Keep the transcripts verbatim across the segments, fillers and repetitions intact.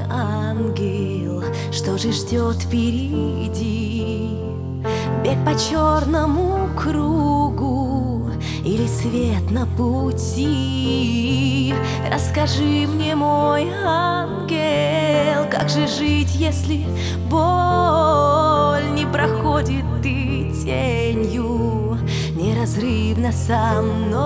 ангел, что же ждет впереди? Бег по черному кругу или свет на пути? Расскажи мне, мой ангел, как же жить, если боль не проходит и тенью неразрывно со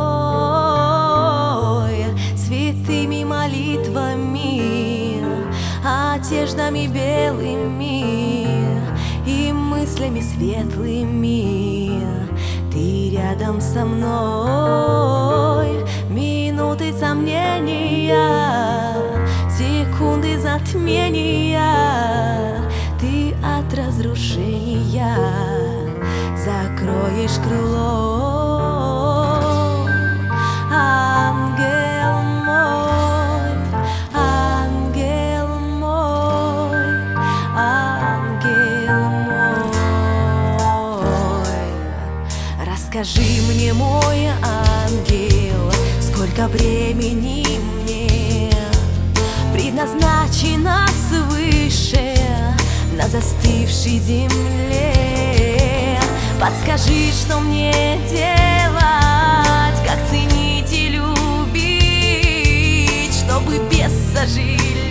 мной? Святыми молитвами, одеждами белыми и мыслями светлыми ты рядом со мной. Минуты сомнения, секунды затмения, ты от разрушения закроешь крыло. Ангел мой, ангел мой, ангел мой. Расскажи мне, мой ангел, сколько времени мне предназначено свыше на застывшей земле. Подскажи, что мне делать, как ценить и любить, чтобы без сожаления